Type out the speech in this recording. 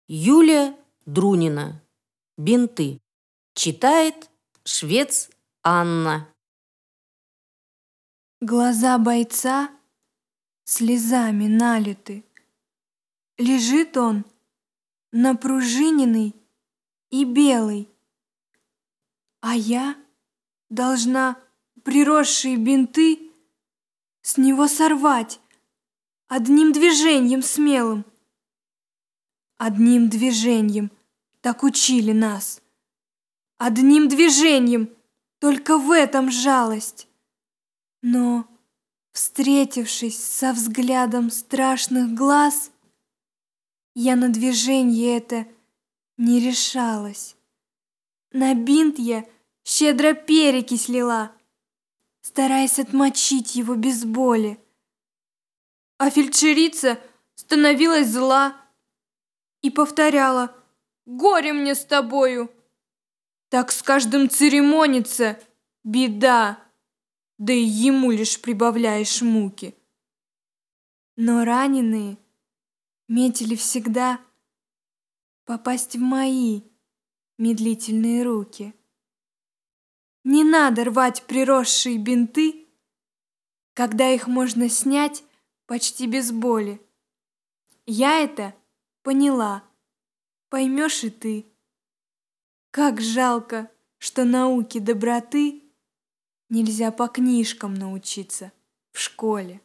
Юлия Друнина. Бинты. Читает швец Анна. Глаза бойца слезами налиты. Лежит он напружиненный и белый, а я должна приросшие бинты с него сорвать одним движением смелым. Одним движением, так учили нас. Одним движением, только в этом жалость. Но, встретившись со взглядом страшных глаз, я на движение это не решалась. На бинт я щедро перекись лила, стараясь отмочить его без боли. А фельдшерица становилась зла и повторяла: «Горе мне с тобою! Так с каждым церемониться беда, да и ему лишь прибавляешь муки». Но раненые метили всегда попасть в мои медлительные руки. Не надо рвать приросшие бинты, когда их можно снять почти без боли. Я это поняла, поймешь и ты. Как жалко, что науке доброты нельзя по книжкам научиться в школе.